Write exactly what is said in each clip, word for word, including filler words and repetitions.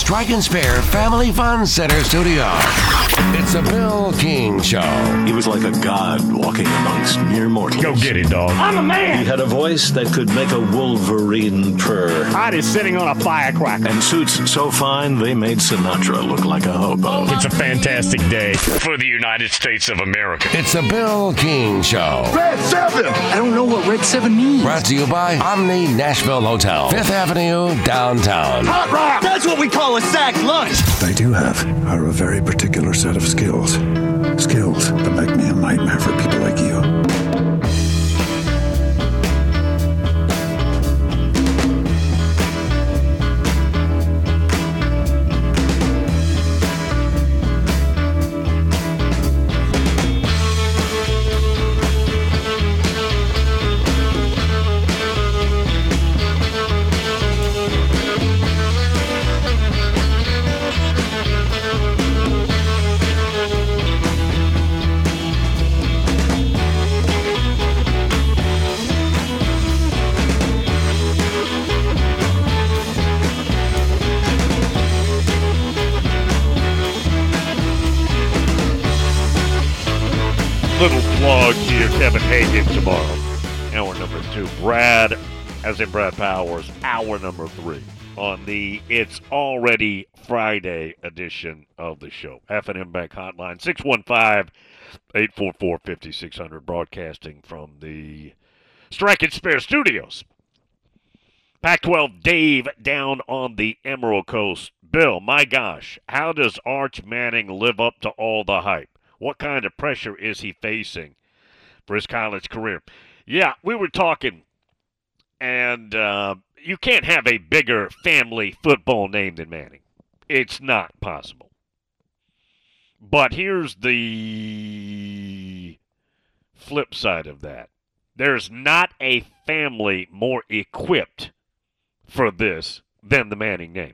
Strike and Spare Family Fun Center studio. It's a Bill King Show. He was like a god walking amongst mere mortals. Go get it, dog. I'm a man. He had a voice that could make a wolverine purr. Hot is sitting on a firecracker. And suits so fine, they made Sinatra look like a hobo. It's a fantastic day for the United States of America. It's a Bill King Show. Red seven. I don't know what Red seven means. Brought to you by Omni Nashville Hotel, Fifth Avenue, downtown. Hot rock. That's what we call a sack lunch. What I do have are a very particular set of skills. Skills that make me a nightmare for people like you. Little plug to your Kevin Hagan tomorrow. Hour number two. Brad, as in Brad Powers, hour number three on the It's Already Friday edition of the show. F and M Bank Hotline, six one five, eight four four, five six zero zero, broadcasting from the Strike and Spare Studios. Pac twelve Dave down on the Emerald Coast. Bill, my gosh, how does Arch Manning live up to all the hype? What kind of pressure is he facing for his college career? Yeah, we were talking, and uh, you can't have a bigger family football name than Manning. It's not possible. But here's the flip side of that. There's not a family more equipped for this than the Manning name.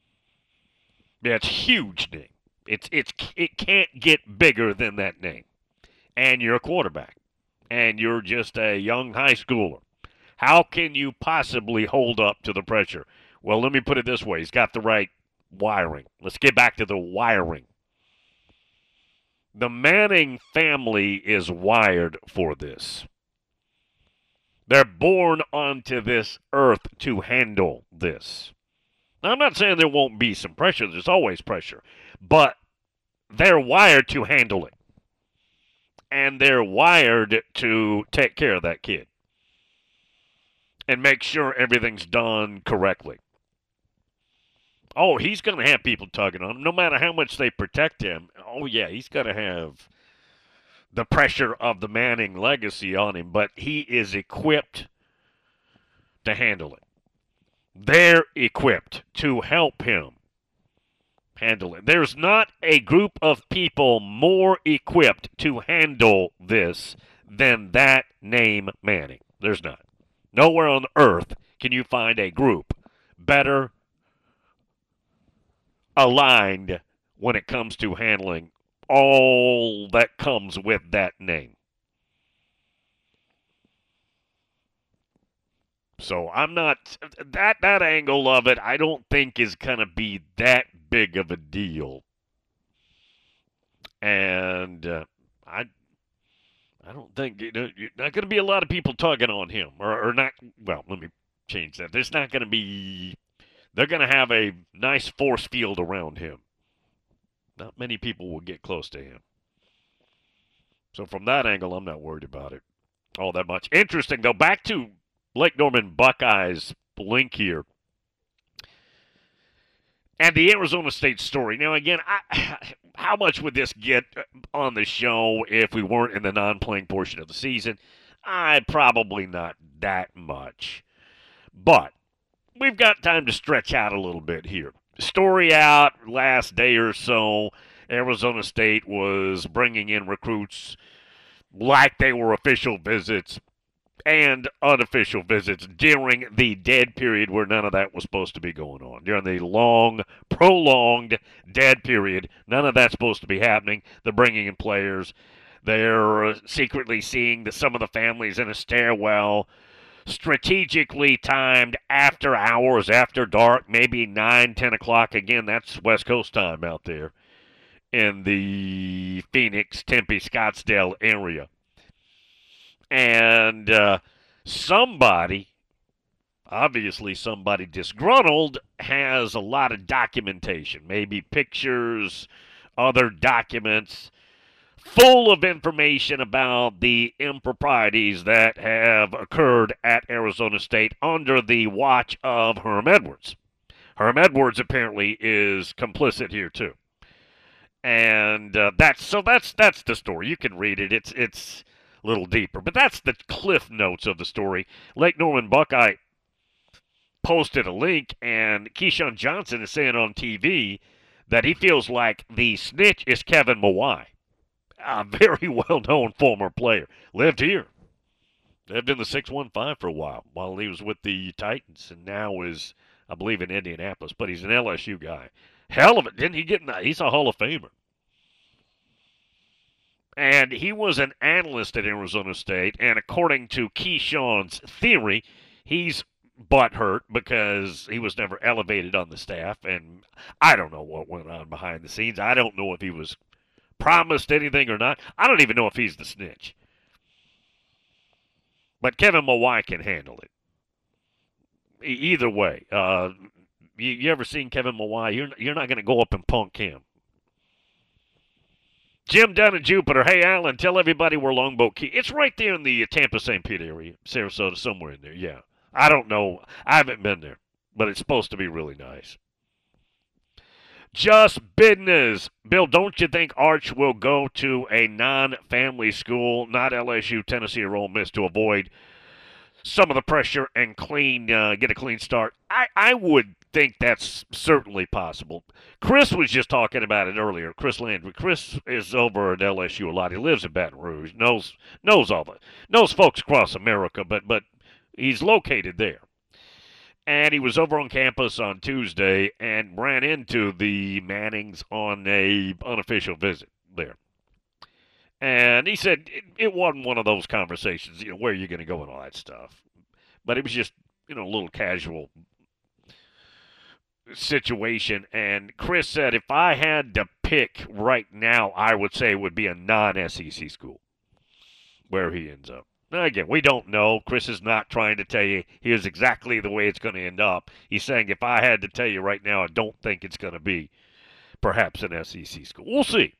Yeah, it's a huge name. It's it's it can't get bigger than that name. And you're a quarterback. And you're just a young high schooler. How can you possibly hold up to the pressure? Well, let me put it this way. He's got the right wiring. Let's get back to the wiring. The Manning family is wired for this. They're born onto this earth to handle this. Now, I'm not saying there won't be some pressure. There's always pressure. But they're wired to handle it. And they're wired to take care of that kid. And make sure everything's done correctly. Oh, he's going to have people tugging on him. No matter how much they protect him. Oh, yeah, he's going to have the pressure of the Manning legacy on him. But he is equipped to handle it. They're equipped to help him handle it. There's not a group of people more equipped to handle this than that name Manning. There's not. Nowhere on earth can you find a group better aligned when it comes to handling all that comes with that name. So I'm not, that that angle of it, I don't think is going to be that big of a deal. And uh, I I don't think, you know, you're not going to be a lot of people tugging on him. Or, or not, well, let me change that. There's not going to be, they're going to have a nice force field around him. Not many people will get close to him. So from that angle, I'm not worried about it all that much. Interesting, though, back to Lake Norman Buckeyes link here. And the Arizona State story. Now, again, I, how much would this get on the show if we weren't in the non-playing portion of the season? I probably not that much. But we've got time to stretch out a little bit here. Story out last day or so, Arizona State was bringing in recruits like they were official visits and unofficial visits during the dead period where none of that was supposed to be going on. During the long, prolonged dead period, none of that's supposed to be happening. They're bringing in players. They're secretly seeing that some of the families in a stairwell strategically timed after hours, after dark, maybe nine, ten o'clock. Again, that's West Coast time out there in the Phoenix, Tempe, Scottsdale area. And uh, somebody, obviously somebody disgruntled, has a lot of documentation, maybe pictures, other documents, full of information about the improprieties that have occurred at Arizona State under the watch of Herm Edwards. Herm Edwards apparently is complicit here too, and uh, that's so that's that's the story. You can read it. It's it's a little deeper, but that's the cliff notes of the story. Lake Norman Buckeye posted a link, and Keyshawn Johnson is saying on T V that he feels like the snitch is Kevin Mawai. A very well-known former player. Lived here. Lived in the six one five for a while while he was with the Titans, and now is, I believe, in Indianapolis. But he's an L S U guy. Hell of it. Didn't he get in that? He's a Hall of Famer. And he was an analyst at Arizona State, and according to Keyshawn's theory, he's butthurt because he was never elevated on the staff, and I don't know what went on behind the scenes. I don't know if he was promised anything or not. I don't even know if he's the snitch. But Kevin Mawai can handle it. E- either way, uh, you, you ever seen Kevin Mawai? You're, you're not going to go up and punk him. Jim Dunn in Jupiter. Hey, Alan, tell everybody where Longboat Key. It's right there in the Tampa Saint Pete area, Sarasota, somewhere in there. Yeah. I don't know. I haven't been there, but it's supposed to be really nice. Just business. Bill, don't you think Arch will go to a non-family school, not L S U, Tennessee, or Ole Miss, to avoid some of the pressure and clean, uh, get a clean start? I, I would think that's certainly possible. Chris was just talking about it earlier. Chris Landry. Chris is over at L S U a lot. He lives in Baton Rouge. Knows knows all the knows folks across America, but but he's located there. And he was over on campus on Tuesday and ran into the Mannings on a unofficial visit there. And he said it, it wasn't one of those conversations, you know, where are you going to go and all that stuff. But it was just, you know, a little casual situation. And Chris said, if I had to pick right now, I would say it would be a non-S E C school where he ends up. Now, again, we don't know. Chris is not trying to tell you here's exactly the way it's going to end up. He's saying if I had to tell you right now, I don't think it's going to be perhaps an S E C school. We'll see.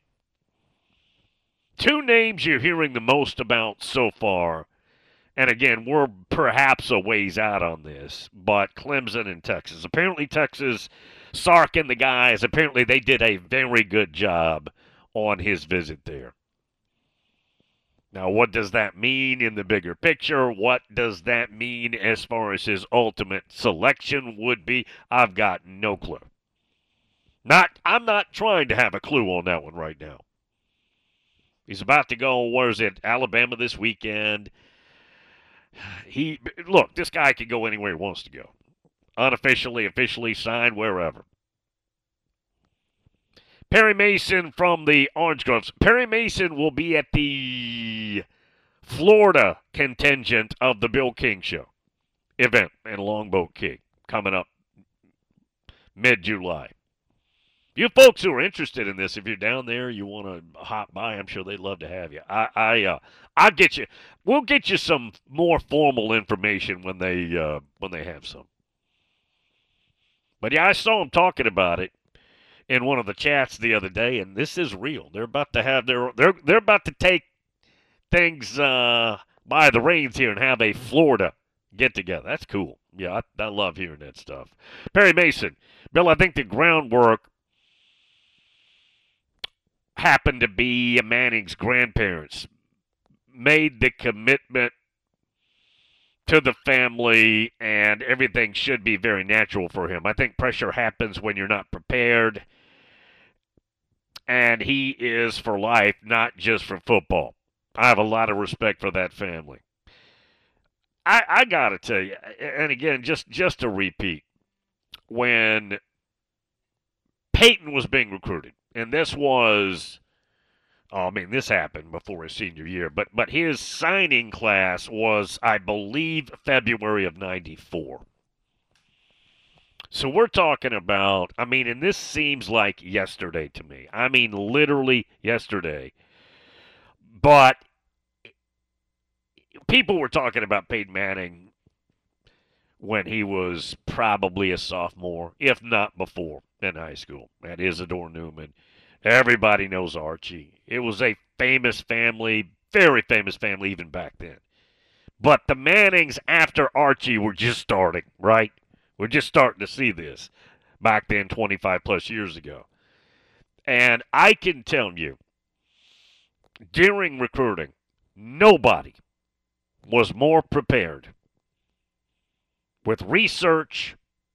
Two names you're hearing the most about so far, and again, we're perhaps a ways out on this, but Clemson and Texas. Apparently Texas, Sark and the guys, apparently they did a very good job on his visit there. Now, what does that mean in the bigger picture? What does that mean as far as his ultimate selection would be? I've got no clue. Not, I'm not trying to have a clue on that one right now. He's about to go, where's it, Alabama this weekend. He, look, this guy can go anywhere he wants to go. Unofficially, officially signed, wherever. Perry Mason from the Orange Groves. Perry Mason will be at the Florida contingent of the Bill King Show event in Longboat Key coming up mid-July. You folks who are interested in this, if you're down there, you want to hop by, I'm sure they'd love to have you. I, I, uh, I'll get you. We'll get you some more formal information when they, uh, when they have some. But yeah, I saw him talking about it in one of the chats the other day, and this is real. They're about to have their, they're, they're about to take things uh, by the reins here and have a Florida get together. That's cool. Yeah, I, I love hearing that stuff. Perry Mason, Bill, I think the groundwork happened to be Manning's grandparents made the commitment to the family, and everything should be very natural for him. I think pressure happens when you're not prepared, and he is for life, not just for football. I have a lot of respect for that family. I, I got to tell you, and again, just, just to repeat, when Peyton was being recruited, and this was Oh, I mean, this happened before his senior year, but but his signing class was, I believe, February of ninety-four. So we're talking about, I mean, and this seems like yesterday to me. I mean, literally yesterday. But people were talking about Peyton Manning when he was probably a sophomore, if not before, in high school at Isidore Newman. Everybody knows Archie. It was a famous family, very famous family even back then. But the Mannings after Archie were just starting, right? We're just starting to see this back then, twenty-five plus years ago. And I can tell you, during recruiting, nobody was more prepared with research,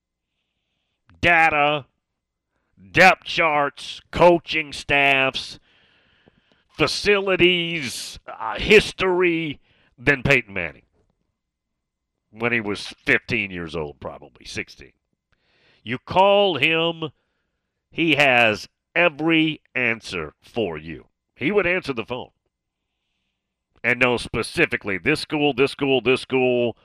data, depth charts, coaching staffs, facilities, uh, history than Peyton Manning when he was fifteen years old, probably sixteen. You call him, he has every answer for you. He would answer the phone and know specifically this school, this school, this school,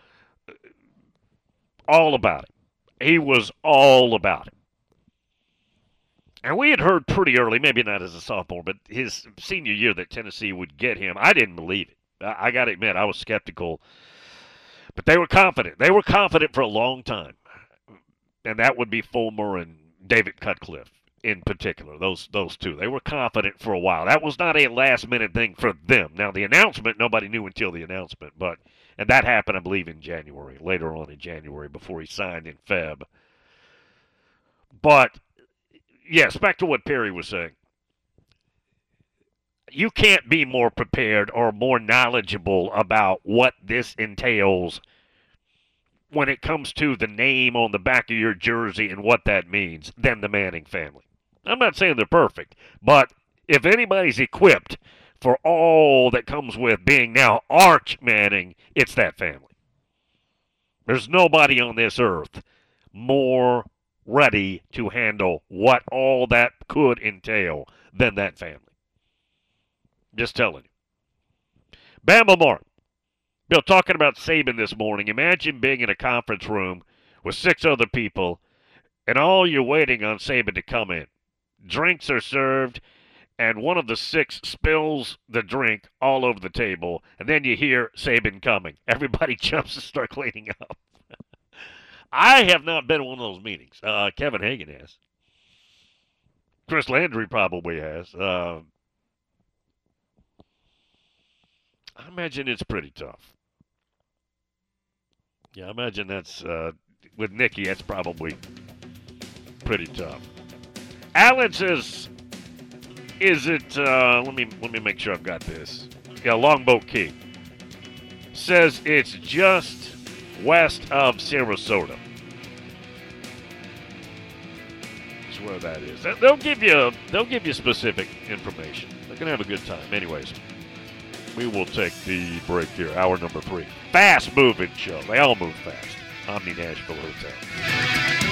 all about it. He was all about it. And we had heard pretty early, maybe not as a sophomore, but his senior year that Tennessee would get him. I didn't believe it. I, I got to admit, I was skeptical. But they were confident. They were confident for a long time. And that would be Fulmer and David Cutcliffe in particular, those those two. They were confident for a while. That was not a last-minute thing for them. Now, the announcement, nobody knew until the announcement. but And that happened, I believe, in January, later on in January, before he signed in February. But yes, back to what Perry was saying. You can't be more prepared or more knowledgeable about what this entails when it comes to the name on the back of your jersey and what that means than the Manning family. I'm not saying they're perfect, but if anybody's equipped for all that comes with being now Arch Manning, it's that family. There's nobody on this earth more ready to handle what all that could entail than that family. Just telling you. Bama Mark. Bill, talking about Saban this morning. Imagine being in a conference room with six other people, and all you're waiting on Saban to come in. Drinks are served, and one of the six spills the drink all over the table, and then you hear Saban coming. Everybody jumps to start cleaning up. I have not been in one of those meetings. Uh, Kevin Hagan has. Chris Landry probably has. Uh, I imagine it's pretty tough. Yeah, I imagine that's, uh, with Nicky, that's probably pretty tough. Alan says, is it, uh, let me let me make sure I've got this. Yeah, Longboat Key. Says it's just west of Sarasota. That's where that is. They'll give you, they'll give you specific information. They're going to have a good time. Anyways, we will take the break here. Hour number three. Fast-moving show. They all move fast. Omni Nashville Hotel.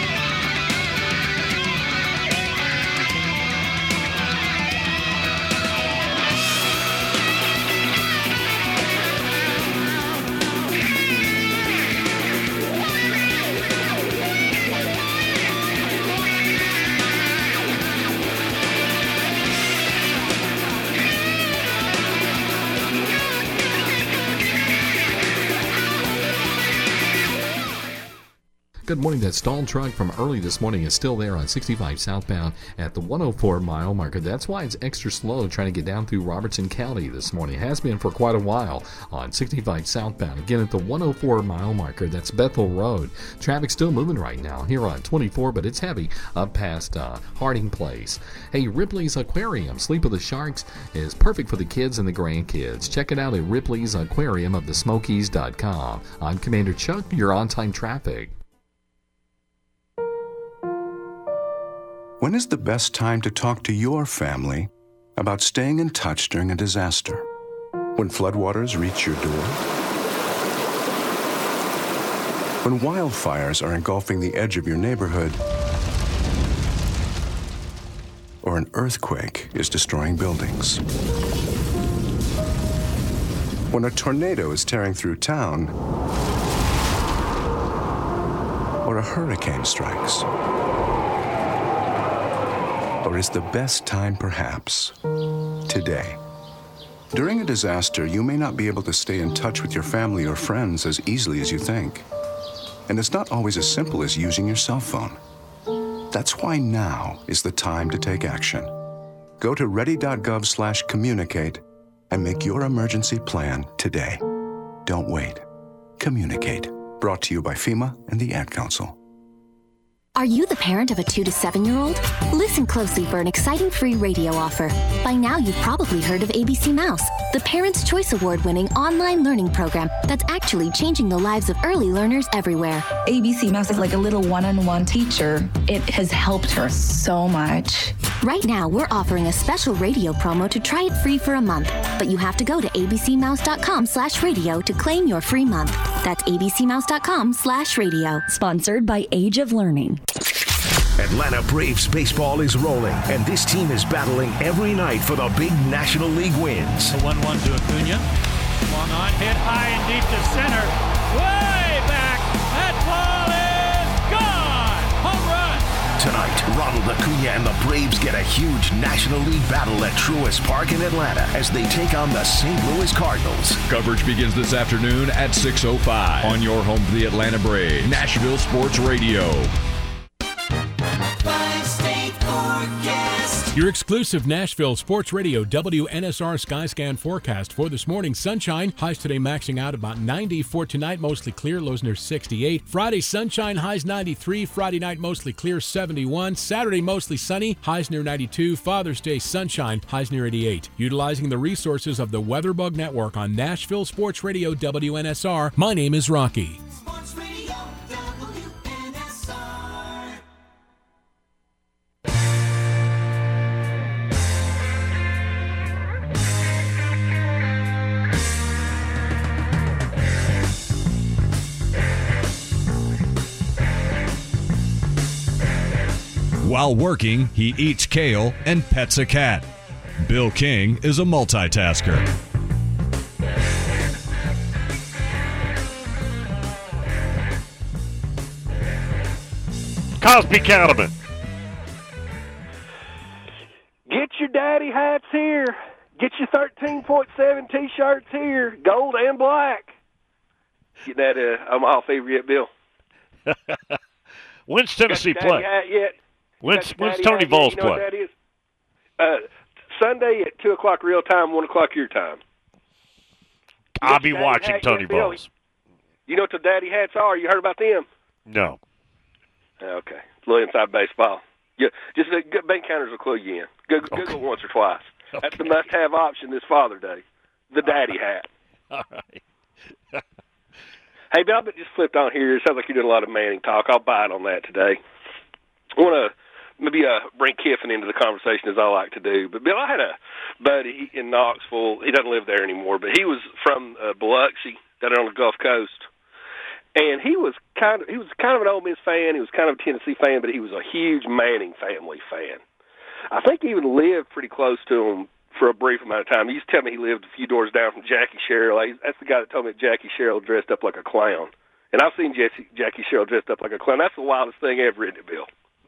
Good morning. That stalled truck from early this morning is still there on sixty-five southbound at the one oh four mile marker. That's why it's extra slow trying to get down through Robertson County this morning. It has been for quite a while on sixty-five southbound. Again, at the one oh four mile marker, that's Bethel Road. Traffic still moving right now here on twenty-four, but it's heavy up past uh, Harding Place. Hey, Ripley's Aquarium, Sleep of the Sharks, is perfect for the kids and the grandkids. Check it out at Ripley's Aquarium of the Smokies dot com. I'm Commander Chuck, your on-time traffic. When is the best time to talk to your family about staying in touch during a disaster? When floodwaters reach your door? When wildfires are engulfing the edge of your neighborhood? Or an earthquake is destroying buildings. When a tornado is tearing through town, or a hurricane strikes. Or is the best time perhaps today? During a disaster, you may not be able to stay in touch with your family or friends as easily as you think. And it's not always as simple as using your cell phone. That's why now is the time to take action. Go to ready.gov slash communicate and make your emergency plan today. Don't wait. Communicate. Brought to you by FEMA and the Ad Council. Are you the parent of a two to seven-year-old? Listen closely for an exciting free radio offer. By now, you've probably heard of A B C Mouse, the Parents' Choice Award-winning online learning program that's actually changing the lives of early learners everywhere. A B C Mouse is like a little one-on-one teacher. It has helped her so much. Right now, we're offering a special radio promo to try it free for a month, but you have to go to abcmouse.com slash radio to claim your free month. That's abcmouse.com slash radio. Sponsored by Age of Learning. Atlanta Braves baseball is rolling, and this team is battling every night for the big National League wins. The one one to Acuna. Long on, hit high and deep to center. Way back. That ball is gone. Home run. Tonight, Ronald Acuna and the Braves get a huge National League battle at Truist Park in Atlanta as they take on the Saint Louis Cardinals. Coverage begins this afternoon at six oh five on your home for the Atlanta Braves, Nashville Sports Radio. Your exclusive Nashville Sports Radio W N S R Skyscan forecast for this morning. Sunshine, highs today maxing out about ninety. For tonight, mostly clear, lows near sixty-eight. Friday, sunshine, highs ninety-three. Friday night, mostly clear, seventy-one. Saturday, mostly sunny, highs near ninety-two. Father's Day, sunshine, highs near eighty-eight. Utilizing the resources of the WeatherBug Network on Nashville Sports Radio W N S R, my name is Rocky. Sports Radio W N S R. While working, he eats kale and pets a cat. Bill King is a multitasker. Cosby Cattleman. Get your daddy hats here. Get your thirteen point seven T-shirts here, gold and black. Get that uh, I'm off favorite yet, Bill. When's Tennessee Got your play? daddy hat yet? When's, when's Daddy Tony hat Vols yet? You know play? what that is? Uh, Sunday at two o'clock real time, one o'clock your time. You I'll be daddy watching hat Tony yet, Bill? Vols. You know what the daddy hats are? You heard about them? No. Okay. A little inside baseball. Yeah, just uh, bank counters will clue you in. Google, Okay. Google once or twice. Okay. That's the must-have option this Father Day. The daddy hat. All right. Hey, Bill, I just flipped on here. It sounds like you're doing a lot of Manning talk. I'll bite on that today. I want to maybe uh, bring Kiffin into the conversation as I like to do. But, Bill, I had a buddy in Knoxville. He doesn't live there anymore, but he was from uh, Biloxi, down there on the Gulf Coast. And he was kind of he was kind of an Ole Miss fan. He was kind of a Tennessee fan, but he was a huge Manning family fan. I think he even lived pretty close to him for a brief amount of time. He used to tell me he lived a few doors down from Jackie Sherrill. That's the guy that told me that Jackie Sherrill dressed up like a clown. And I've seen Jesse, Jackie Sherrill dressed up like a clown. That's the wildest thing ever, isn't it, Bill?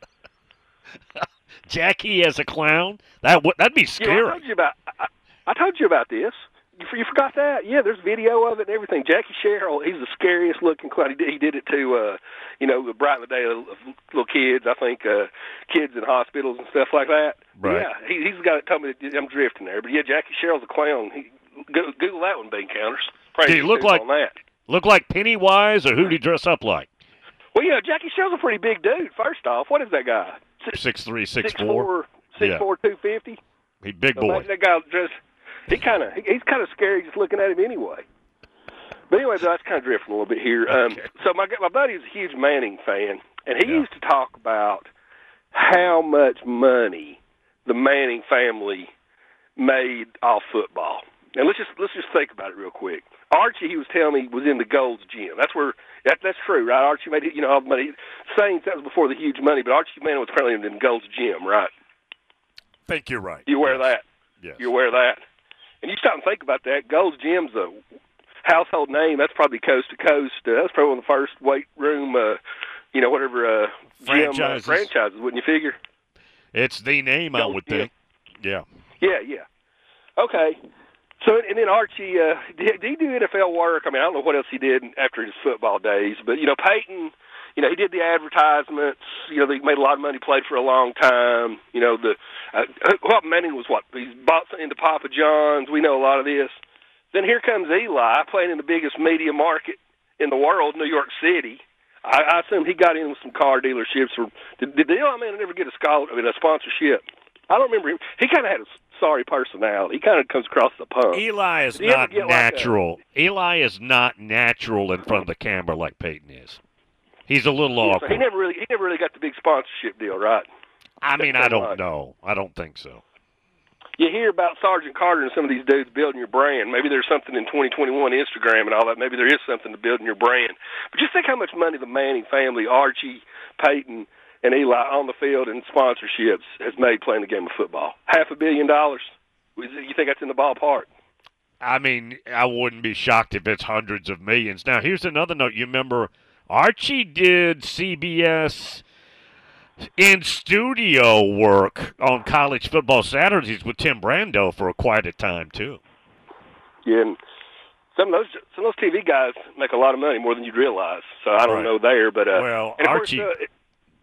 Jackie as a clown? That would that'd be scary. Yeah, I told you about. I, I told you about this. You, you forgot that? Yeah, there's video of it and everything. Jackie Sherrill, he's the scariest looking clown. He did, he did it to, uh, you know, brighten the day of little kids. I think uh, kids in hospitals and stuff like that. Right. Yeah, he, he's the guy that told me that I'm drifting there. But yeah, Jackie Sherrill's a clown. He, go, Google that one, bean counters. Did he look like on that. look like Pennywise, or who did he dress up like? Well, yeah, Jackie Sherrill's a pretty big dude. First off, what is that guy? Six three, six, six four. four, six Yeah. four, two fifty. He big So boy. imagine that guy dressed. He kind of he, he's kind of scary just looking at him anyway. But anyway, but that's kind of drifting a little bit here. Um, Okay. So my my buddy is a huge Manning fan, and he yeah. used to talk about how much money the Manning family made off football. And let's just let's just think about it real quick. Archie, he was telling me, was in the Gold's Gym. That's where that, that's true, right? Archie made you know all the money. Saints, that was before the huge money, but Archie Manning was apparently in the Gold's Gym, right? think you're right. You wear yes. that. Yes. You wear that. And you stop and think about that. Gold's Gym's a household name. That's probably coast to coast. Uh, that's probably one of the first weight room, uh, you know, whatever uh, gym uh, franchises, wouldn't you figure? It's the name, I would think. Yeah. Yeah, yeah. Okay. So, and then Archie, uh, did, did he do N F L work? I mean, I don't know what else he did after his football days, but, you know, Peyton, you know, he did the advertisements. You know, he made a lot of money, played for a long time. You know, the uh, what Manning was what? He bought into Papa John's. We know a lot of this. Then here comes Eli, playing in the biggest media market in the world, New York City. I, I assume he got in with some car dealerships. Or did, did Eli Manning ever get a scholar, I mean, a sponsorship? I don't remember him. He kind of had a sorry personality. He kind of comes across the pump. Eli is not natural. Like a, Eli is not natural in front of the camera like Peyton is. He's a little yeah, awkward. So he never really, he never really got the big sponsorship deal, right? I mean, I don't know. I don't think so. You hear about Sergeant Carter and some of these dudes building your brand. Maybe there's something in twenty twenty-one Instagram and all that. Maybe there is something to building your brand. But just think how much money the Manning family, Archie, Peyton, and Eli on the field and sponsorships has made playing the game of football. Half a billion dollars. You think that's in the ballpark? I mean, I wouldn't be shocked if it's hundreds of millions. Now, here's another note. You remember Archie did C B S in studio work on College Football Saturdays with Tim Brando for quite a time too. Yeah, and some of those some of those T V guys make a lot of money, more than you'd realize. So I don't right. know there, but uh, well, and of Archie. Course, uh, it,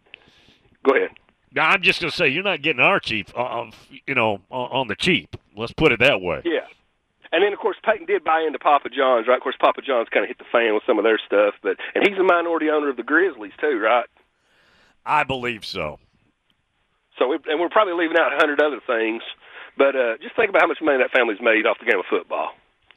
go ahead. I'm just going to say you're not getting Archie, uh, you know, on the cheap. Let's put it that way. Yeah. And then, of course, Peyton did buy into Papa John's, right? Of course, Papa John's kind of hit the fan with some of their stuff, but and he's a minority owner of the Grizzlies too, right? I believe so. So, we, and we're probably leaving out a hundred other things, but uh, just think about how much money that family's made off the game of football.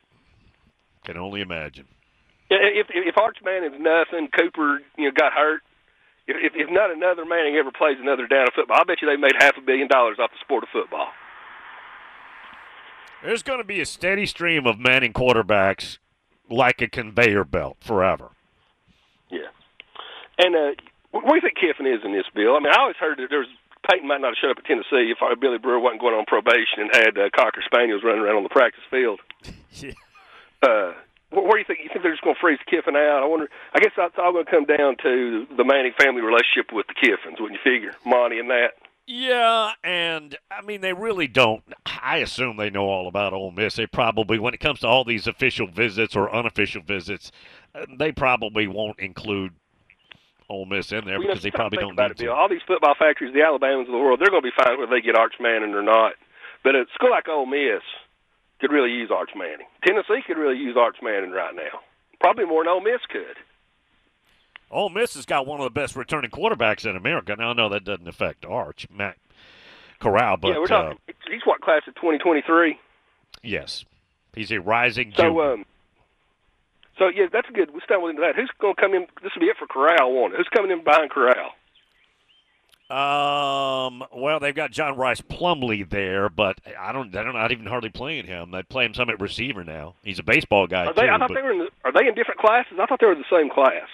Can only imagine. If if, if Arch Manning's nothing, Cooper, you know, got hurt. If, if not another Manning ever plays another down of football, I bet you they made half a billion dollars off the sport of football. There's going to be a steady stream of Manning quarterbacks like a conveyor belt forever. Yeah. And uh, where do you think Kiffin is in this, Bill? I mean, I always heard that there's Peyton might not have showed up at Tennessee if uh, Billy Brewer wasn't going on probation and had uh, Cocker Spaniels running around on the practice field. yeah. Uh, where do you think? You think they're just going to freeze Kiffin out? I wonder. I guess that's all going to come down to the Manning family relationship with the Kiffins, wouldn't you figure? Monty and that. Yeah, and, I mean, they really don't. I assume they know all about Ole Miss. They probably, when it comes to all these official visits or unofficial visits, they probably won't include Ole Miss in there well, because you know, they probably don't about need it, to. Bill. All these football factories, the Alabamans of the world, they're going to be fine whether they get Arch Manning or not. But a school like Ole Miss could really use Arch Manning. Tennessee could really use Arch Manning right now. Probably more than Ole Miss could. Ole Miss has got one of the best returning quarterbacks in America. Now, I know that doesn't affect Arch, Matt Corral, but yeah, we're talking. Uh, he's what, class of twenty twenty-three? Yes, he's a rising so, junior. Um, so yeah, that's good. We'll stumble into that. Who's going to come in? This will be it for Corral. One. Who's coming in behind Corral? Um. Well, they've got John Rice Plumlee there, but I don't. They're not even hardly playing him. They play him some at receiver now. He's a baseball guy Are they, too. I thought but... they were in the, are they in different classes? I thought they were the same class.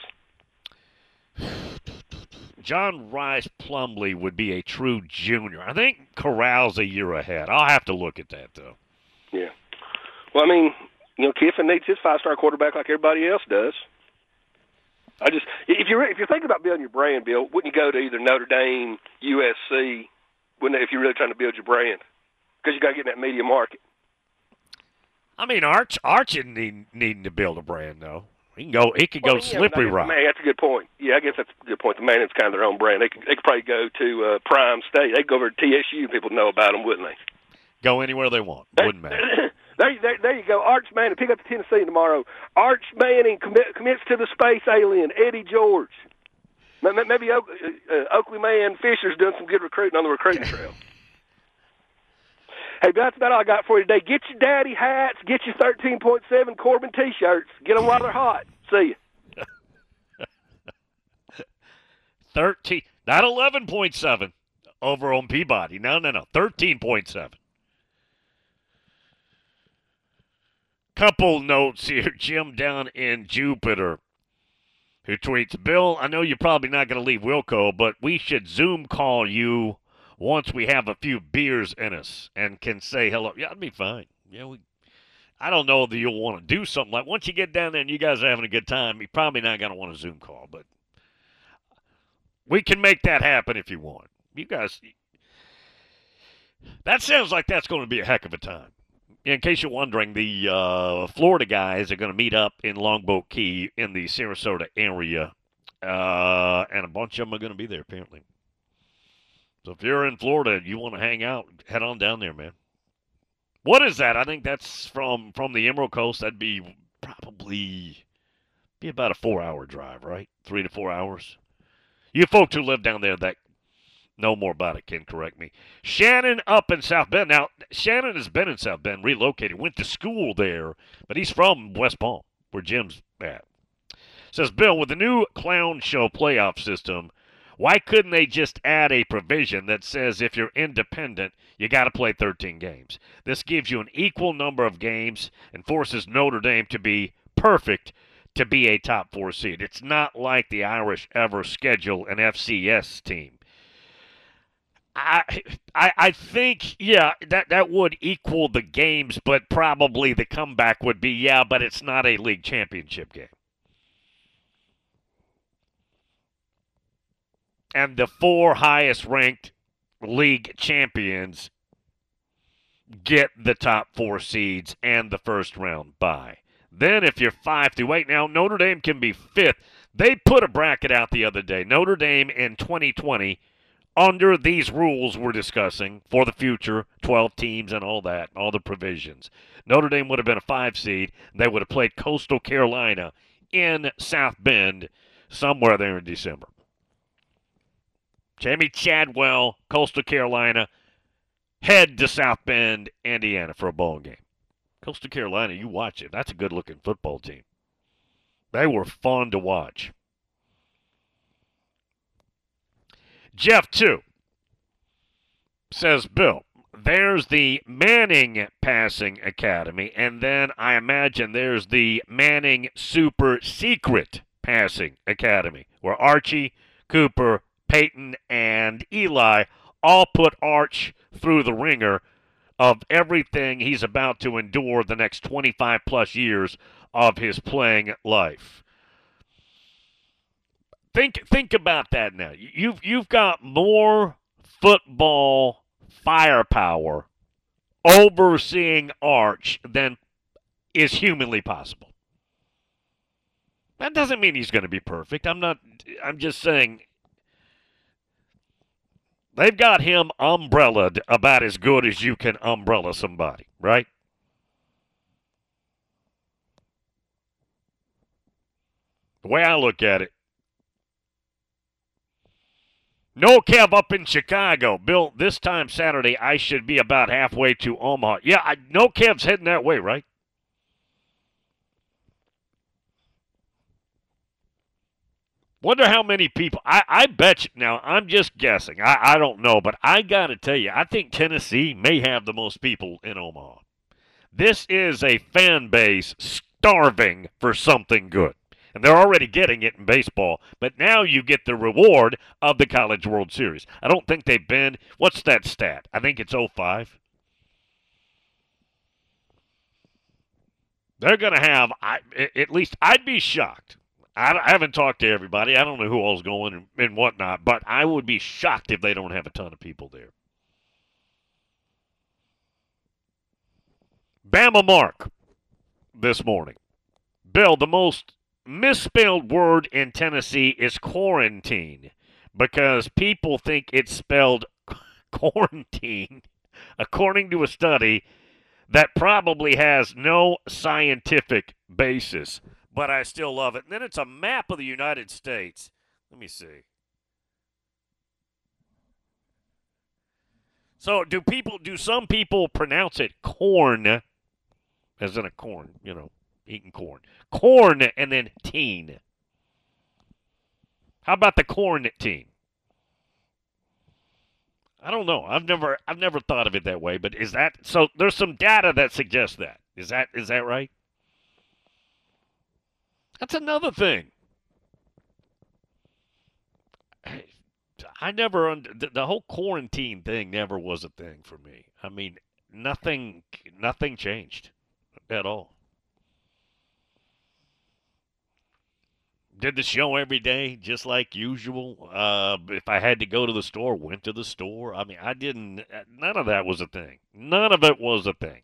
John Rice Plumlee would be a true junior. I think Corral's a year ahead. I'll have to look at that though. Yeah. Well, I mean, you know, Kiffin needs his five-star quarterback like everybody else does. I just, if you're if you're thinking about building your brand, Bill, wouldn't you go to either Notre Dame, U S C, wouldn't if you're really trying to build your brand? Because you got to get in that media market. I mean, Arch Arch isn't need, needing to build a brand though. He can go. He could well, go yeah, slippery guess, rock. Man, that's a good point. Yeah, I guess that's a good point. The man is kind of their own brand. They could, they could probably go to uh, Prime State. They could go over to T S U. People know about them, wouldn't they? Go anywhere they want. Wouldn't matter. There, there, there you go. Arch Manning. Pick up the Tennessee tomorrow. Arch Manning commit, commits to the space alien, Eddie George. Maybe Oak, uh, Oakley Man Fisher's doing some good recruiting on the recruiting trail. Hey, that's about all I got for you today. Get your daddy hats. Get your thirteen point seven Corbin T-shirts. Get them while they're hot. See you. thirteen, not eleven point seven over on Peabody. No, no, no. thirteen point seven. Couple notes here. Jim down in Jupiter, who tweets, Bill, I know you're probably not going to leave Wilco, but we should Zoom call you once we have a few beers in us and can say hello. Yeah, I'd be fine. Yeah, we. I don't know that you'll want to do something like once you get down there and you guys are having a good time, you're probably not going to want a Zoom call, but we can make that happen if you want. You guys, that sounds like that's going to be a heck of a time. In case you're wondering, the uh, Florida guys are going to meet up in Longboat Key in the Sarasota area, uh, and a bunch of them are going to be there, apparently. So if you're in Florida and you want to hang out, head on down there, man. What is that? I think that's from, from the Emerald Coast. That'd be probably be about a four-hour drive, right? Three to four hours. You folks who live down there that know more about it can correct me. Shannon up in South Bend. Now, Shannon has been in South Bend, relocated, went to school there, but he's from West Palm, where Jim's at. Says, Bill, with the new clown show playoff system, why couldn't they just add a provision that says if you're independent, you got to play thirteen games? This gives you an equal number of games and forces Notre Dame to be perfect to be a top four seed. It's not like the Irish ever schedule an F C S team. I, I I think, yeah, that, that would equal the games, but probably the comeback would be, yeah, but it's not a league championship game. And the four highest-ranked league champions get the top four seeds and the first-round bye. Then if you're five through eight, now Notre Dame can be fifth. They put a bracket out the other day. Notre Dame in twenty twenty, under these rules we're discussing for the future, twelve teams and all that, all the provisions. Notre Dame would have been a five seed. They would have played Coastal Carolina in South Bend somewhere there in December. Jamie Chadwell, Coastal Carolina, head to South Bend, Indiana for a bowl game. Coastal Carolina, you watch it. That's a good-looking football team. They were fun to watch. Jeff, too, says, Bill, there's the Manning Passing Academy, and then I imagine there's the Manning Super Secret Passing Academy, where Archie, Cooper, Peyton, and Eli all put Arch through the ringer of everything he's about to endure the next twenty-five plus years of his playing life. Think think about that now. You've you've got more football firepower overseeing Arch than is humanly possible. That doesn't mean he's going to be perfect. I'm not I'm just saying they've got him umbrellaed about as good as you can umbrella somebody, right? The way I look at it, no Kev up in Chicago. Bill, this time Saturday, I should be about halfway to Omaha. Yeah, I, no Kev's heading that way, right? Wonder how many people. I, I bet you. Now, I'm just guessing. I, I don't know, but I got to tell you, I think Tennessee may have the most people in Omaha. This is a fan base starving for something good. And they're already getting it in baseball. But now you get the reward of the College World Series. I don't think they've been. What's that stat? I think it's oh five. They're going to have, I, at least I'd be shocked. I haven't talked to everybody. I don't know who all's going and, and whatnot, but I would be shocked if they don't have a ton of people there. Bama Mark this morning. Bill, the most misspelled word in Tennessee is quarantine because people think it's spelled quarantine, according to a study that probably has no scientific basis. But I still love it. And then it's a map of the United States. Let me see. So do people, do some people pronounce it corn, as in a corn, you know, eating corn. Corn and then teen. How about the corn teen? I don't know. I've never, I've never thought of it that way. But is that so? There's some data that suggests that. Is that, is that right? That's another thing. I never under, the, the whole quarantine thing never was a thing for me. I mean, nothing nothing changed at all. Did the show every day, just like usual. Uh, if I had to go to the store, went to the store. I mean, I didn't, none of that was a thing. None of it was a thing.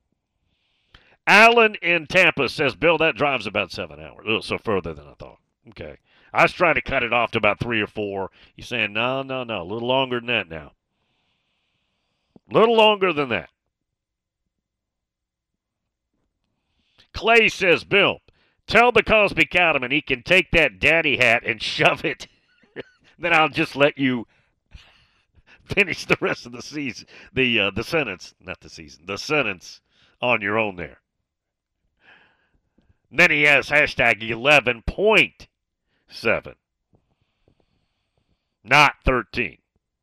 Alan in Tampa says, Bill, that drive's about seven hours. Oh, so further than I thought. Okay. I was trying to cut it off to about three or four. You're saying, no, no, no, a little longer than that now. A little longer than that. Clay says, Bill, tell the Cosby Cattleman he can take that daddy hat and shove it. Then I'll just let you finish the rest of the season, the uh, the sentence, not the season, the sentence on your own there. And then he has hashtag eleven point seven, not thirteen.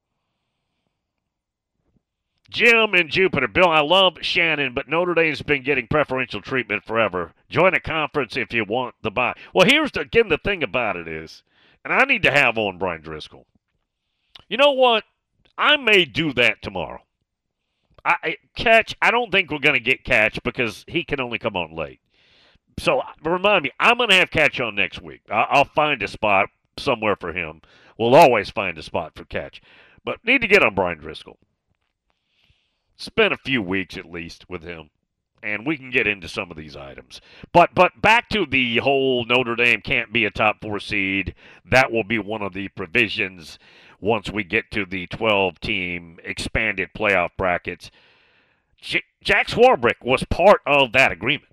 Jim in Jupiter. Bill, I love Shannon, but Notre Dame's been getting preferential treatment forever. Join a conference if you want the buy. Well, here's the, again, the thing about it is, and I need to have on Brian Driscoll. You know what? I may do that tomorrow. I Catch, I don't think we're going to get Catch because he can only come on late. So remind me, I'm going to have Catch on next week. I'll find a spot somewhere for him. We'll always find a spot for Catch. But need to get on Brian Driscoll. Spend a few weeks at least with him, and we can get into some of these items. But but back to the whole Notre Dame can't be a top four seed. That will be one of the provisions once we get to the twelve-team expanded playoff brackets. J- Jack Swarbrick was part of that agreement.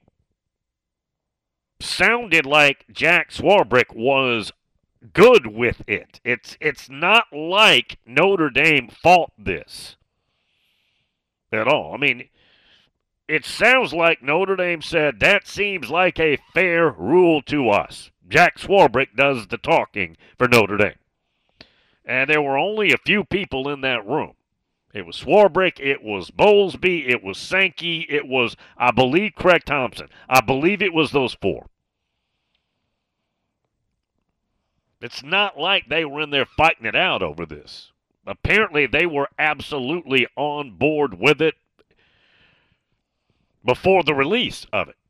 Sounded like Jack Swarbrick was good with it. It's it's not like Notre Dame fought this at all. I mean, it sounds like Notre Dame said, that seems like a fair rule to us. Jack Swarbrick does the talking for Notre Dame. And there were only a few people in that room. It was Swarbrick, it was Bowlesby, it was Sankey, it was, I believe, Craig Thompson. I believe it was those four. It's not like they were in there fighting it out over this. Apparently, they were absolutely on board with it before the release of it.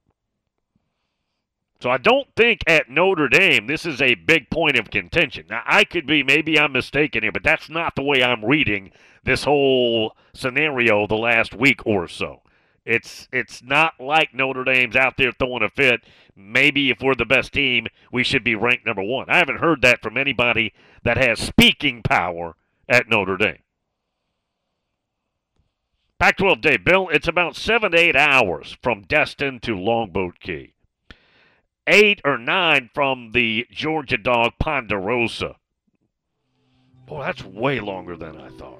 So I don't think at Notre Dame this is a big point of contention. Now, I could be, maybe I'm mistaken here, but that's not the way I'm reading this whole scenario the last week or so. It's it's not like Notre Dame's out there throwing a fit. Maybe if we're the best team, we should be ranked number one. I haven't heard that from anybody that has speaking power at Notre Dame. Pac twelve day, Bill, it's about seven to eight hours from Destin to Longboat Key. Eight or nine from the Georgia Dog Ponderosa. Boy, that's way longer than I thought.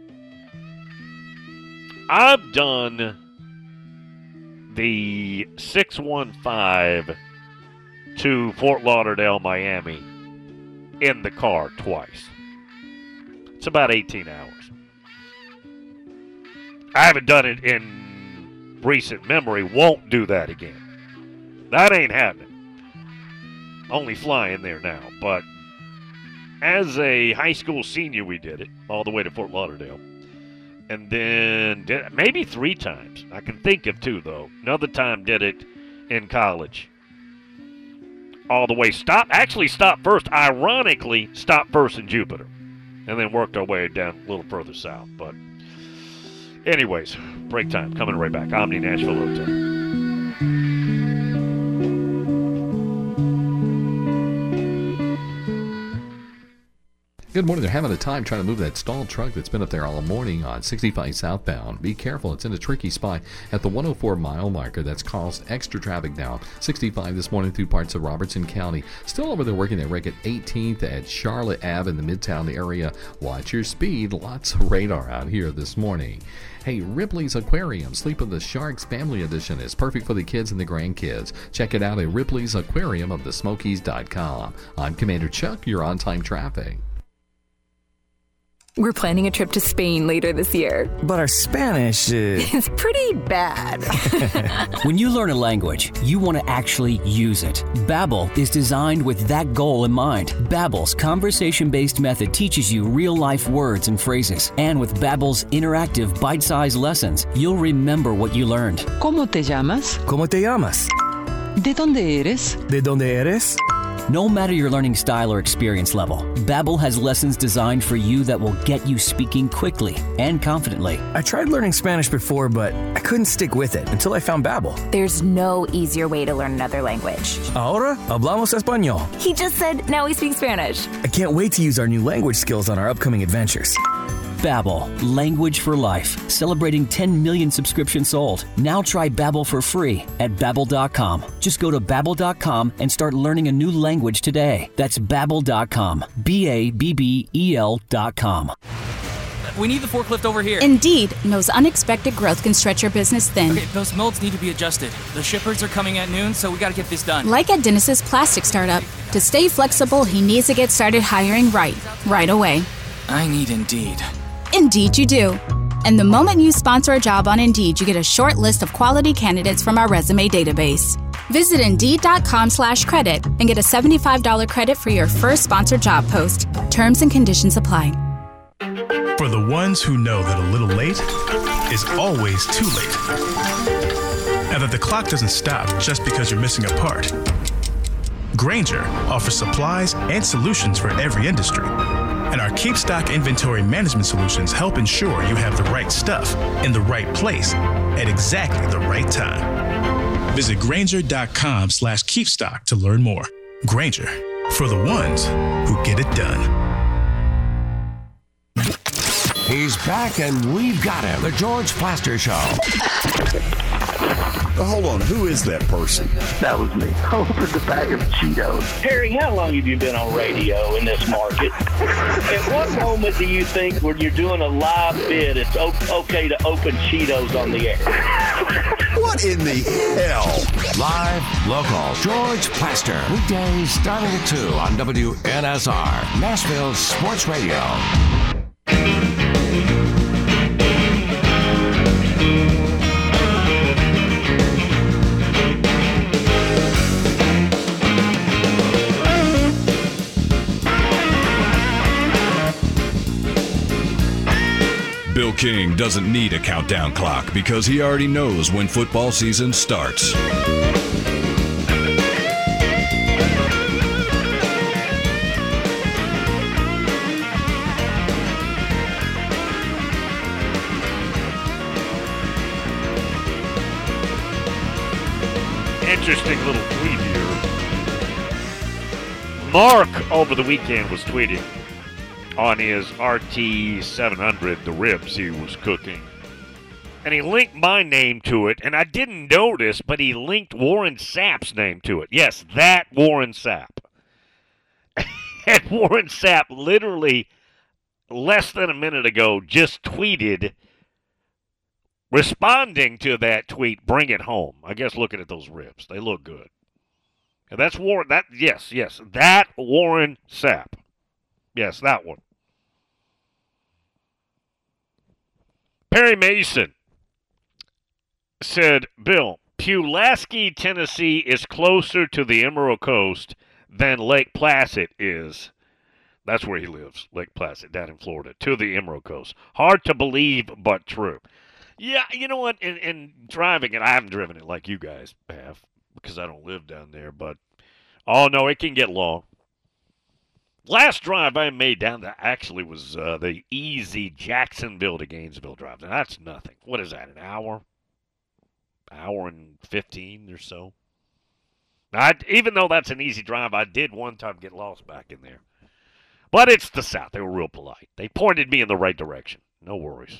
I've done the six one five to Fort Lauderdale, Miami in the car twice. It's about eighteen hours. I haven't done it in recent memory. Won't do that again. That ain't happening. Only flying there now. But as a high school senior, we did it all the way to Fort Lauderdale. And then did, maybe three times. I can think of two, though. Another time did it in college. All the way. Stop. Actually stopped first. Ironically, stopped first in Jupiter. And then worked our way down a little further south. But anyways, break time. Coming right back. Omni Nashville Hotel. Good morning. They're having a time trying to move that stalled truck that's been up there all morning on sixty-five southbound. Be careful. It's in a tricky spot at the one oh four mile marker. That's caused extra traffic now. sixty-five this morning through parts of Robertson County. Still over there working at wreck at eighteenth at Charlotte Avenue in the Midtown area. Watch your speed. Lots of radar out here this morning. Hey, Ripley's Aquarium, Sleep of the Sharks Family Edition is perfect for the kids and the grandkids. Check it out at Ripley's Aquarium of the Smokies dot com. I'm Commander Chuck. You're on time traffic. We're planning a trip to Spain later this year. But our Spanish is... It's pretty bad. When you learn a language, you want to actually use it. Babbel is designed with that goal in mind. Babbel's conversation-based method teaches you real-life words and phrases. And with Babbel's interactive, bite-sized lessons, you'll remember what you learned. ¿Cómo te llamas? ¿Cómo te llamas? ¿De dónde eres? ¿De dónde eres? No matter your learning style or experience level, Babbel has lessons designed for you that will get you speaking quickly and confidently. I tried learning Spanish before, but I couldn't stick with it until I found Babbel. There's no easier way to learn another language. Ahora hablamos español. He just said, now we speak Spanish. I can't wait to use our new language skills on our upcoming adventures. Babbel, language for life. Celebrating ten million subscriptions sold. Now try Babbel for free at babbel dot com. Just go to babbel dot com and start learning a new language today. That's babbel dot com. B A B B E L dot com. We need the forklift over here. Indeed knows unexpected growth can stretch your business thin. Okay, those molds need to be adjusted. The shippers are coming at noon, so we got to get this done. Like at Dennis's plastic startup. To stay flexible, he needs to get started hiring right, right away. I need Indeed. Indeed you do. And the moment you sponsor a job on Indeed, you get a short list of quality candidates from our resume database. Visit Indeed.com slash credit and get a seventy-five dollars credit for your first sponsored job post. Terms and conditions apply. For the ones who know that a little late is always too late. And that the clock doesn't stop just because you're missing a part. Grainger offers supplies and solutions for every industry. And our Keep Stock inventory management solutions help ensure you have the right stuff in the right place at exactly the right time. Visit Grainger.com slash keepstock to learn more. Grainger, for the ones who get it done. He's back and we've got him. The George Plaster Show. Hold on, who is that person? That was me. Opened the bag of Cheetos. Harry, how long have you been on radio in this market? At what moment do you think when you're doing a live bid, it's okay to open Cheetos on the air? What in the hell? Live, local, George Plaster. Weekdays starting at two on W N S R, Nashville Sports Radio. Bill King doesn't need a countdown clock because he already knows when football season starts. Interesting little tweet here. Mark over the weekend was tweeting on his R T seven hundred, the ribs he was cooking. And he linked my name to it, and I didn't notice, but he linked Warren Sapp's name to it. Yes, that Warren Sapp. And Warren Sapp literally less than a minute ago just tweeted responding to that tweet, bring it home. I guess looking at those ribs, they look good. And that's Warren, that, yes, yes, that Warren Sapp. Yes, that one. Perry Mason said, Bill, Pulaski, Tennessee is closer to the Emerald Coast than Lake Placid is. That's where he lives, Lake Placid, down in Florida, to the Emerald Coast. Hard to believe, but true. Yeah, you know what? In, in driving it, I haven't driven it like you guys have because I don't live down there. But, oh, no, it can get long. Last drive I made down there actually was uh, the easy Jacksonville to Gainesville drive. Now, that's nothing. What is that, an hour? Hour and fifteen or so? I, even though that's an easy drive, I did one time get lost back in there. But it's the South. They were real polite. They pointed me in the right direction. No worries.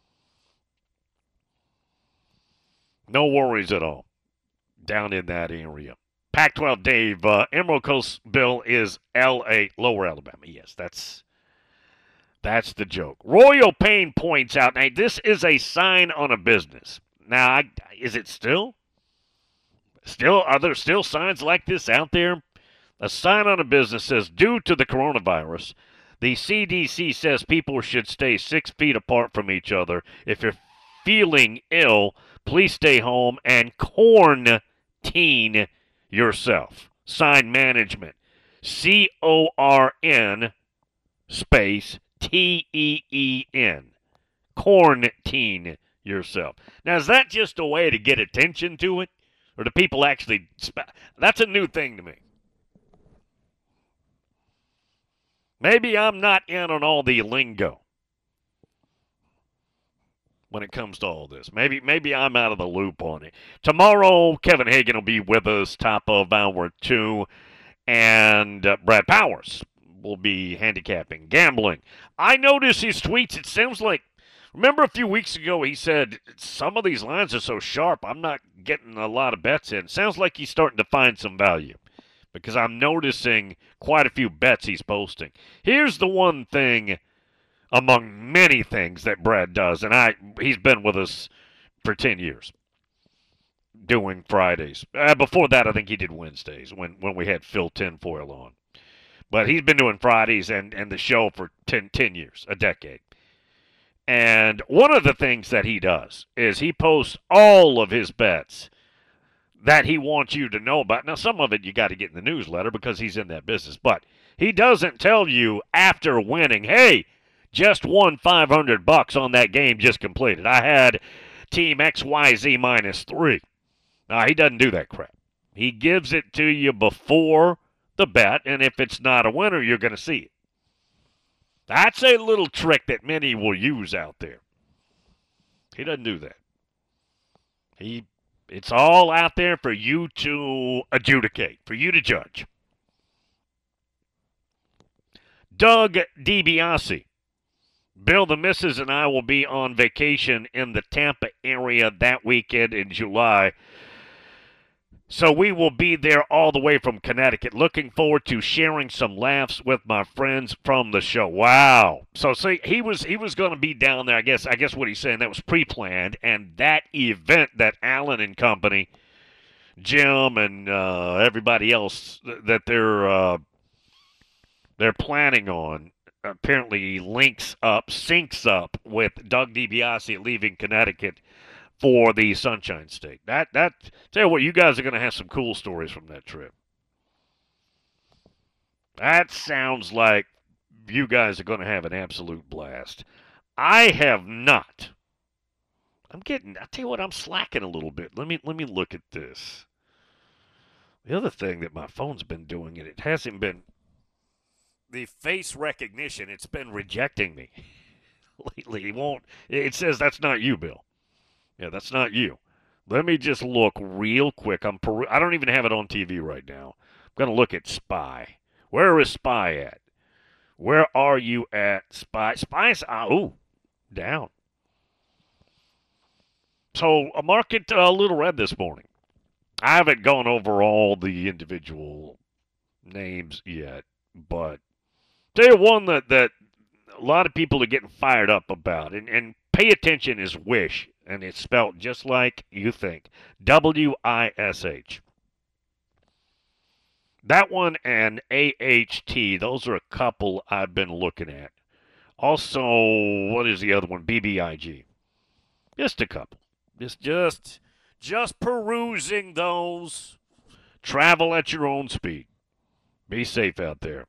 No worries at all down in that area. Pac twelve Dave, uh, Emerald Coast, Bill, is L A, Lower Alabama. Yes, that's that's the joke. Royal Payne points out, now this is a sign on a business. Now, I, is it still? Still, are there still signs like this out there? A sign on a business says, due to the coronavirus, The C D C says people should stay six feet apart from each other. If you're feeling ill, please stay home and quarantine yourself. Sign management. C O R N space T E E N. Quarantine yourself. Now, is that just a way to get attention to it? Or do people actually... Sp- That's a new thing to me. Maybe I'm not in on all the lingo when it comes to all this. Maybe maybe I'm out of the loop on it. Tomorrow, Kevin Hagan will be with us, top of hour two, and uh, Brad Powers will be handicapping, gambling. I notice his tweets. It sounds like, remember a few weeks ago he said, some of these lines are so sharp, I'm not getting a lot of bets in. Sounds like he's starting to find some value, because I'm noticing quite a few bets he's posting. Here's the one thing among many things that Brad does, and I he's been with us for ten years doing Fridays. Uh, before that, I think he did Wednesdays when, when we had Phil Tinfoil on. But he's been doing Fridays and, and the show for ten, ten years, a decade. And one of the things that he does is he posts all of his bets that he wants you to know about. Now, some of it you got to get in the newsletter because he's in that business. But he doesn't tell you after winning, hey, just won five hundred bucks on that game just completed. I had team X Y Z minus three. No, he doesn't do that crap. He gives it to you before the bet, and if it's not a winner, you're going to see it. That's a little trick that many will use out there. He doesn't do that. He, it's all out there for you to adjudicate, for you to judge. Doug DiBiase. Bill, the missus, and I will be on vacation in the Tampa area that weekend in July. So we will be there all the way from Connecticut. Looking forward to sharing some laughs with my friends from the show. Wow. So see, he was he was going to be down there. I guess I guess what he's saying, that was pre-planned, and that event that Allen and company, Jim and uh, everybody else that they're uh, they're planning on, apparently links up, syncs up with Doug DiBiase leaving Connecticut for the Sunshine State. That, that, tell you what, you guys are going to have some cool stories from that trip. That sounds like you guys are going to have an absolute blast. I have not. I'm getting, I tell you what, I'm slacking a little bit. Let me, let me look at this. The other thing that my phone's been doing, and it hasn't been, the face recognition, it's been rejecting me lately. It won't, it says that's not you, Bill. Yeah, that's not you. Let me just look real quick. I'm per- I don't even have it on T V right now. I'm going to look at Spy. Where is Spy at? Where are you at, Spy? Spy's, uh, ooh, down. So, a market a uh, little red this morning. I haven't gone over all the individual names yet, but tell you one that, that a lot of people are getting fired up about, and, and pay attention, is Wish, and it's spelled just like you think, W I S H. That one and A H T, those are a couple I've been looking at. Also, what is the other one? B B I G. Just a couple. Just, just, just perusing those. Travel at your own speed. Be safe out there.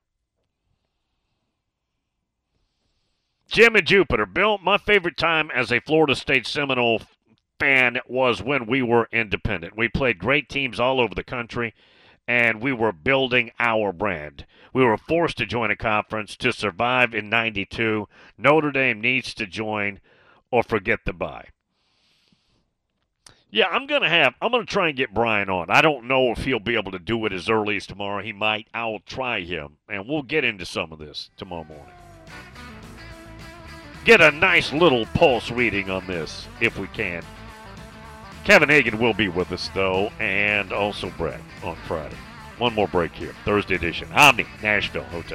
Jim and Jupiter. Bill, my favorite time as a Florida State Seminole fan was when we were independent. We played great teams all over the country, and we were building our brand. We were forced to join a conference to survive in ninety-two. Notre Dame needs to join or forget the bye. Yeah, I'm going to have, I'm going to try and get Brian on. I don't know if he'll be able to do it as early as tomorrow. He might. I'll try him, and we'll get into some of this tomorrow morning. Get a nice little pulse reading on this, if we can. Kevin Hagan will be with us, though, and also Brad on Friday. One more break here. Thursday edition. Omni, Nashville Hotel.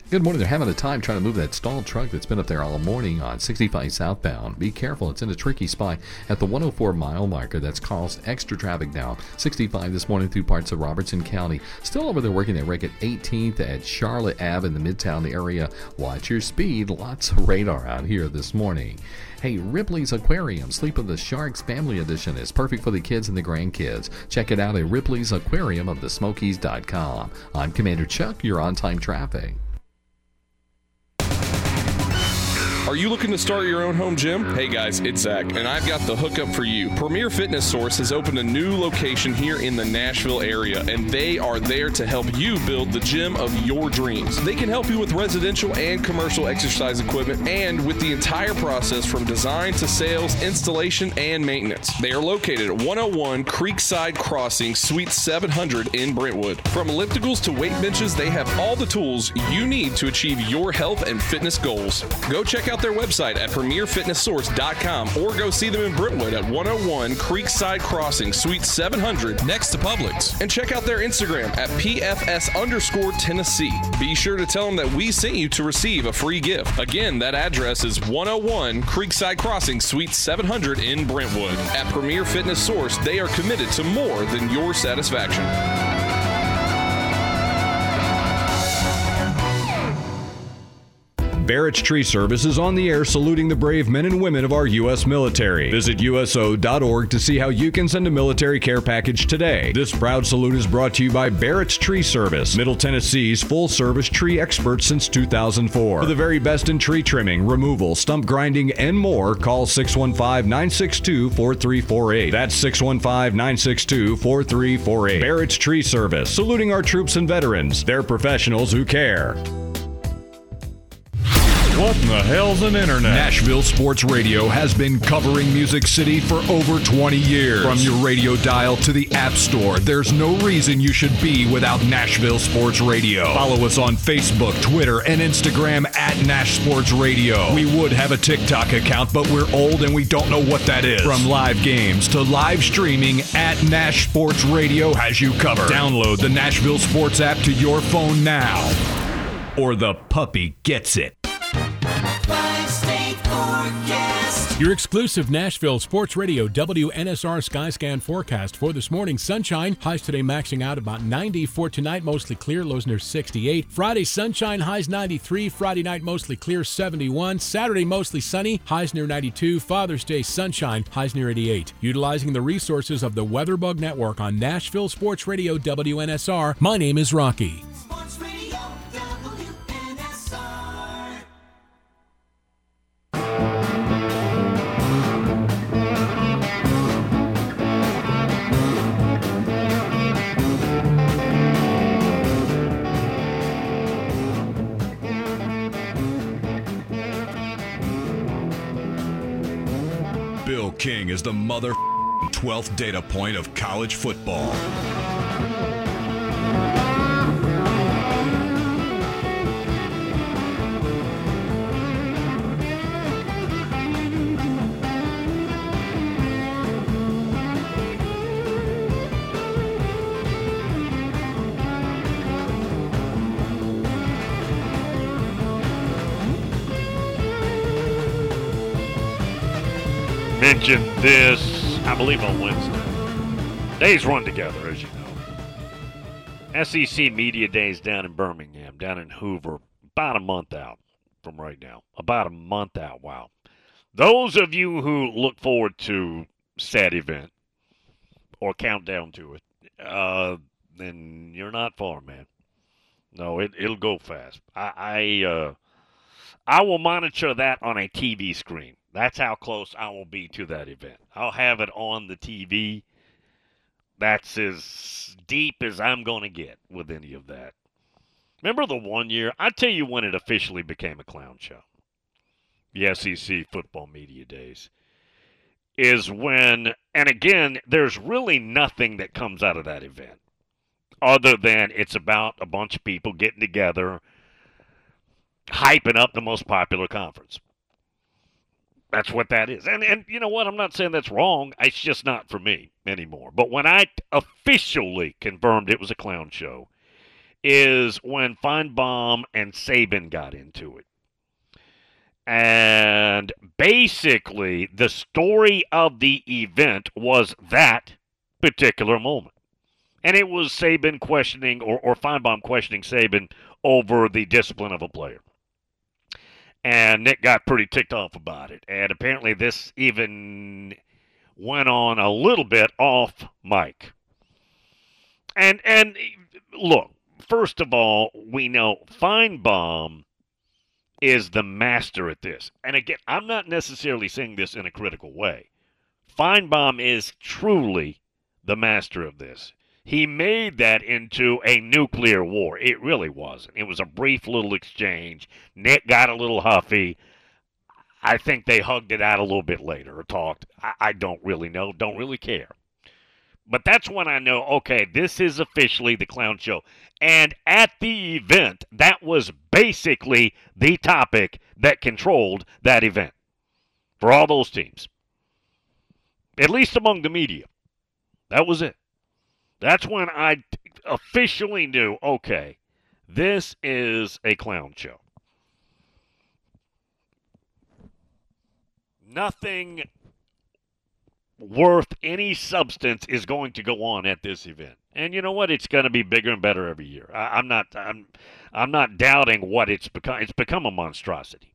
Good morning. They're having a time trying to move that stalled truck that's been up there all morning on sixty-five southbound. Be careful. It's in a tricky spot at the one oh four mile marker. That's caused extra traffic now. sixty-five this morning through parts of Robertson County. Still over there working at wreck at eighteenth at Charlotte Avenue in the Midtown area. Watch your speed. Lots of radar out here this morning. Hey, Ripley's Aquarium, Sleep of the Sharks Family Edition is perfect for the kids and the grandkids. Check it out at Ripley's Aquarium of the Smokies dot com. I'm Commander Chuck, your on-time traffic. Are you looking to start your own home gym? Hey guys, it's Zach, and I've got the hookup for you. Premier Fitness Source has opened a new location here in the Nashville area, and they are there to help you build the gym of your dreams. They can help you with residential and commercial exercise equipment and with the entire process from design to sales, installation, and maintenance. They are located at one oh one Creekside Crossing, Suite seven hundred in Brentwood. From ellipticals to weight benches, they have all the tools you need to achieve your health and fitness goals. Go check out their website at premier fitness source dot com or go see them in Brentwood at one oh one Creekside Crossing, Suite seven hundred next to Publix. And check out their Instagram at P F S underscore Tennessee. Be sure to tell them that we sent you to receive a free gift. Again, that address is one oh one Creekside Crossing, Suite seven hundred in Brentwood. At Premier Fitness Source, they are committed to more than your satisfaction. Barrett's Tree Service is on the air saluting the brave men and women of our U S military. Visit U S O dot org to see how you can send a military care package today. This proud salute is brought to you by Barrett's Tree Service, Middle Tennessee's full-service tree expert since two thousand four. For the very best in tree trimming, removal, stump grinding, and more, call six one five, nine six two, four three four eight. That's six one five, nine six two, four three four eight. Barrett's Tree Service, saluting our troops and veterans. They're professionals who care. What in the hell's an internet? Nashville Sports Radio has been covering Music City for over twenty years. From your radio dial to the App Store, there's no reason you should be without Nashville Sports Radio. Follow us on Facebook, Twitter, and Instagram at Nash Sports Radio. We would have a TikTok account, but we're old and we don't know what that is. From live games to live streaming, at Nash Sports Radio has you covered. Download the Nashville Sports app to your phone now, or the puppy gets it. Your exclusive Nashville Sports Radio W N S R Skyscan forecast for this morning. Sunshine, highs today maxing out about ninety. For tonight, mostly clear, lows near sixty-eight. Friday, sunshine, highs ninety-three. Friday night, mostly clear, seventy-one. Saturday, mostly sunny, highs near ninety-two. Father's Day, sunshine, highs near eighty-eight. Utilizing the resources of the WeatherBug Network on Nashville Sports Radio W N S R, my name is Rocky. Sports Radio W N S R. Bill King is the mother twelfth data point of college football. Mentioned this, I believe, on Wednesday. Days run together, as you know. S E C Media Days down in Birmingham, down in Hoover, about a month out from right now. About a month out, wow. Those of you who look forward to said event or countdown to it, uh, then you're not far, man. No, it, it'll go fast. I, I, uh, I will monitor that on a T V screen. That's how close I will be to that event. I'll have it on the T V. That's as deep as I'm going to get with any of that. Remember the one year? I'll tell you when it officially became a clown show. The S E C Football Media Days. Is when, and again, there's really nothing that comes out of that event. Other than it's about a bunch of people getting together, hyping up the most popular conference. That's what that is. And, and you know what? I'm not saying that's wrong. It's just not for me anymore. But when I officially confirmed it was a clown show, is when Feinbaum and Saban got into it. And basically, the story of the event was that particular moment. And it was Saban questioning, or, or Feinbaum questioning Saban over the discipline of a player. And Nick got pretty ticked off about it. And apparently this even went on a little bit off mic. And, and look, first of all, we know Feinbaum is the master at this. And again, I'm not necessarily saying this in a critical way. Feinbaum is truly the master of this. He made that into a nuclear war. It really wasn't. It was a brief little exchange. Nick got a little huffy. I think they hugged it out a little bit later or talked. I, I don't really know. Don't really care. But that's when I know, okay, this is officially the clown show. And at the event, that was basically the topic that controlled that event for all those teams. At least among the media. That was it. That's when I officially knew, okay, this is a clown show. Nothing worth any substance is going to go on at this event. And you know what? It's going to be bigger and better every year. I, I'm not I'm I'm not doubting what it's become. It's become a monstrosity.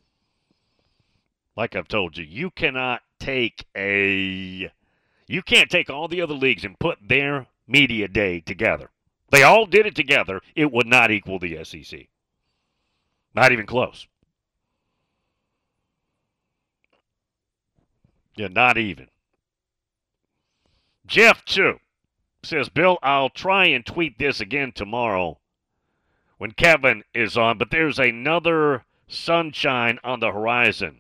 Like I've told you, you cannot take a you can't take all the other leagues and put their media day together. They all did it together. It would not equal the S E C. Not even close. Yeah, not even. Jeff Chu says, Bill, I'll try and tweet this again tomorrow when Kevin is on, but there's another sunshine on the horizon.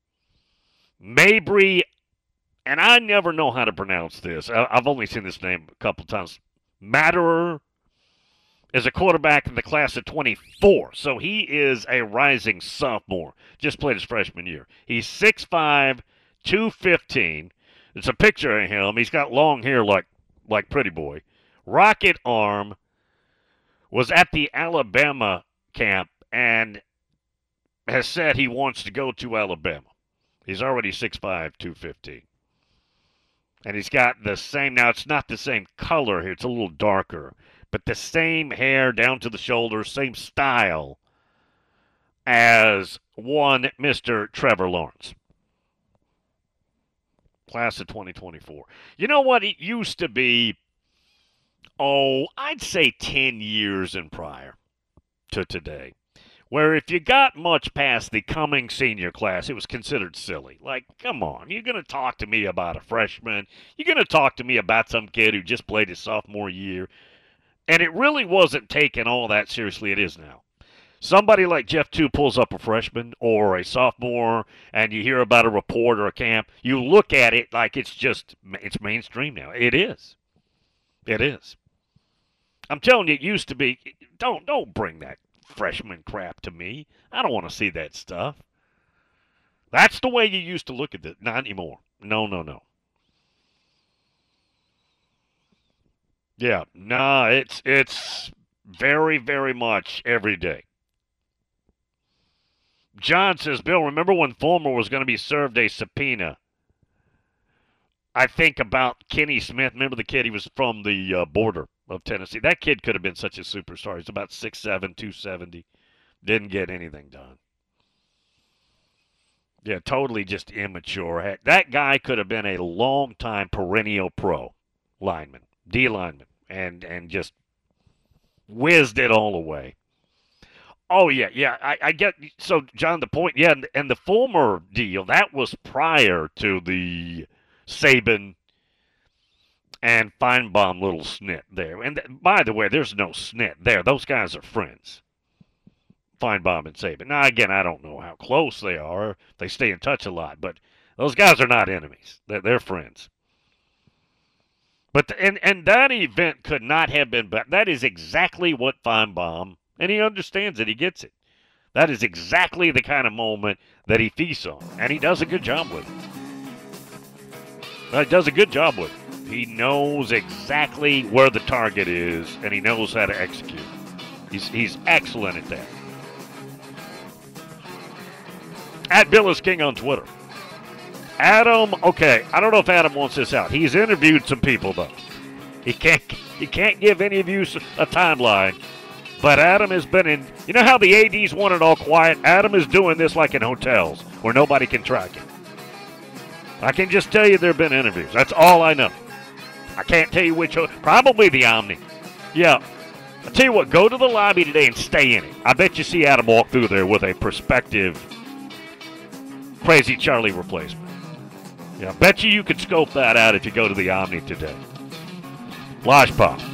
Mabry, and I never know how to pronounce this. I've only seen this name a couple times. Matterer is a quarterback in the class of twenty-four, so he is a rising sophomore. Just played his freshman year. He's six five, two fifteen. It's a picture of him. He's got long hair like like Pretty Boy. Rocket arm. Was at the Alabama camp and has said he wants to go to Alabama. He's already six five, two fifteen. And he's got the same, now it's not the same color here, it's a little darker, but the same hair down to the shoulders, same style as one Mister Trevor Lawrence. Class of twenty twenty-four. You know what? It used to be, oh, I'd say ten years and prior to today, where if you got much past the coming senior class, it was considered silly. Like, come on, you're going to talk to me about a freshman. You're going to talk to me about some kid who just played his sophomore year. And it really wasn't taken all that seriously. It is now. Somebody like Jeff Two pulls up a freshman or a sophomore, and you hear about a report or a camp. You look at it like it's just, it's mainstream now. It is. It is. I'm telling you, it used to be, don't, don't bring that freshman crap to me. I don't want to see that stuff. That's the way you used to look at it. Not anymore. No, no, no. Yeah, nah, it's, it's very, very much every day. John says, Bill, remember when Fulmer was going to be served a subpoena? I think about Kenny Smith. Remember the kid? He was from the uh, border of Tennessee. That kid could have been such a superstar. He's about six seven, two seventy. Didn't get anything done. Yeah, totally just immature. That guy could have been a long-time perennial pro lineman, D lineman, and, and just whizzed it all away. Oh, yeah, yeah, I, I get, so, John, the point, yeah, and, and the Fulmer deal, that was prior to the Saban and Feinbaum little snit there. And, th- by the way, there's no snit there. Those guys are friends, Feinbaum and Saban. Now, again, I don't know how close they are. They stay in touch a lot, but those guys are not enemies. They're, they're friends. But, the, and, and that event could not have been better. That is exactly what Feinbaum, and he understands it. He gets it. That is exactly the kind of moment that he feasts on. And he does a good job with it. He does a good job with it. He knows exactly where the target is, and he knows how to execute. He's he's excellent at that. At Bill is King on Twitter. Adam, okay, I don't know if Adam wants this out. He's interviewed some people, though. He can't he can't give any of you a timeline. But Adam has been in, you know how the A Ds want it all quiet? Adam is doing this like in hotels where nobody can track him. I can just tell you there have been interviews. That's all I know. I can't tell you which, probably the Omni. Yeah. I'll tell you what, go to the lobby today and stay in it. I bet you see Adam walk through there with a prospective Crazy Charlie replacement. Yeah, I bet you you could scope that out if you go to the Omni today. Lodge Pop.